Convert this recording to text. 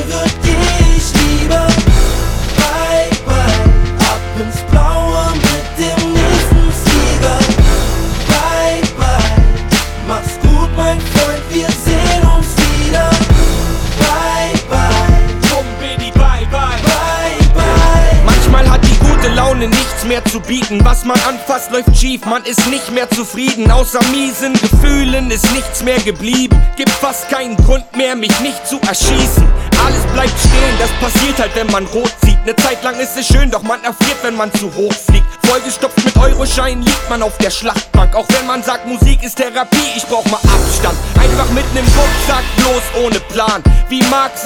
wird, geh ich lieber. Bye, bye, ab ins Blaue mit dem nächsten Flieger. Bye, bye, mach's gut, mein Freund, wir sehen uns wieder. Bye, bye, Komm, Baby, bye, bye. bye, bye. Manchmal hat die gute Laune nichts mehr zu bieten. Was man anfasst, läuft schief, man ist nicht mehr zufrieden. Außer miesen Gefühlen ist nichts mehr geblieben. Gibt fast keinen Grund mehr, mich nicht zu erschießen. Alles bleibt stehen, das passiert halt, wenn man rot sieht. Ne Zeit lang ist es schön, doch man erfriert, wenn man zu hoch fliegt. Vollgestopft mit Euroscheinen liegt man auf der Schlachtbank. Auch wenn man sagt, Musik ist Therapie, ich brauch mal Abstand. Einfach mit nem Rucksack, bloß ohne Plan. Wie Marx